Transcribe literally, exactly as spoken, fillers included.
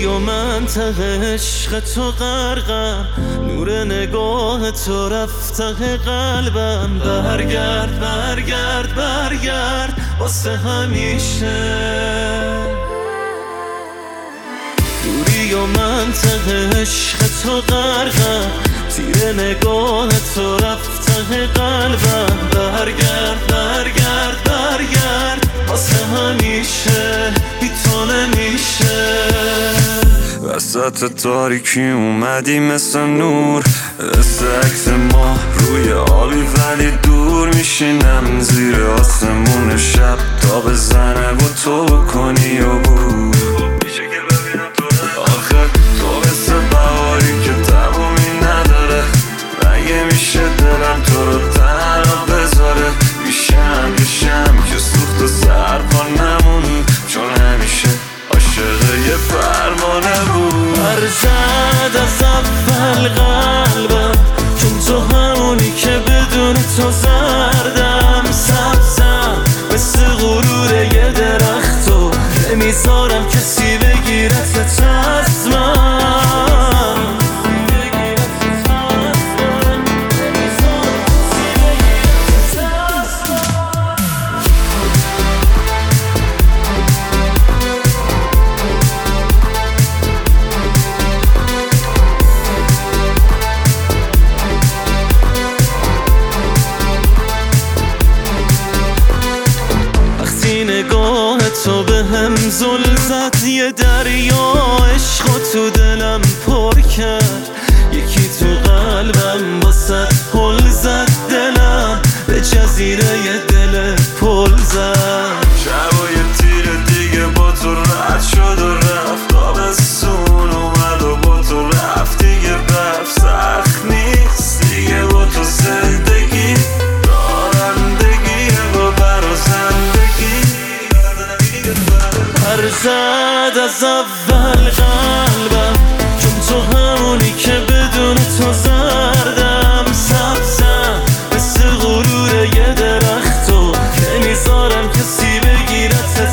و من ته عشق تو غرقم، نور نگاه تو رفت ته قلبم. برگرد برگرد برگرد واسه همیشه. دوری و من ته عشق تو غرقم، تیر نگاه تو رفت ته قلبم. برگرد برگرد برگرد واسه همیشه، بی تو نمیشه. وسط تاریکی اومدی مثل نور، مثل عکس ماه روی آبی ولی دور. میشینم زیر آسمون شب تا بزنه و تو بکنی عبور. آخه تو مثل بهاری که تمومی نداره، مگه میشه دلم تو رو تنها بذاره؟ میشم کشم که سوخت و سرپا نمون، چون همیشه عاشق یه پروانه بود. برزد از اول قلبم، چون تو همونی که بدون تو زردم. سبزم مثل غرور یه درخت و نمیذارم کسی بگیرت از من. نگاه تو به هم زل زد، یه دریا عشق تو دلم پر کرد. یکی تو قلبم واسه پل زد، دلم به جزیره یه دل پل زد. شب و یه تیر دیگه با تو رد شد و رفت، آبستون اومد و با تو رفت دیگه. برف سخت نیست دیگه با تو زندگی، رانندگیه با برا زندگی. برزد از اول قلبم، چون تو همونی که بدون تو زردم. سبزم مثل غرور یه درخت و نمیذارم کسی بگیرت